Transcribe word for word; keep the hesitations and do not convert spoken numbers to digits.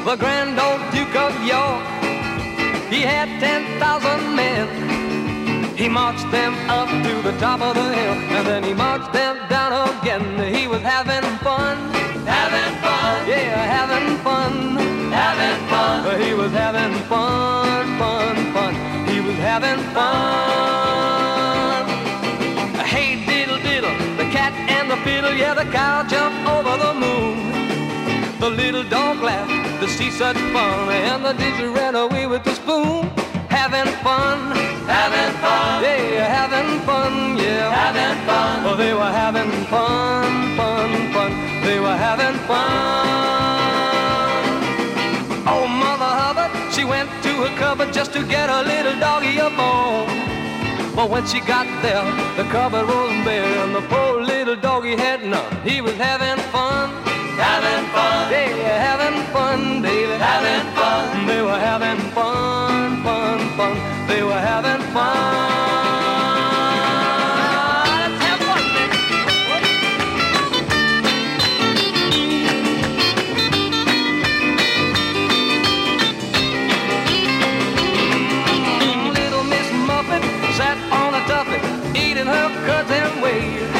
the grand old Duke of York. He had ten thousand men. He marched them up to the top of the hill, and then he marched them down again. He was having fun, having fun, yeah, having fun, having fun. He was having fun, fun, fun. He was having fun. Hey diddle diddle, the cat and the fiddle, yeah, the cow jumped over the moon. The little dog laughed to see such fun, and the ditcher ran away with the spoon. Having fun, having fun, yeah, having fun, yeah, having fun. Oh, they were having fun, fun, fun. They were having fun. Oh, Mother Hubbard, she went to her cupboard just to get her little doggy a bone. But when she got there, the cupboard was bare, and the poor little doggy had none. He was having fun, having fun, yeah, having fun, baby, having fun. They were having fun, fun, fun. They were having fun. Let's have fun, baby. Little Miss Muffet sat on a tuffet, eating her curds and whey.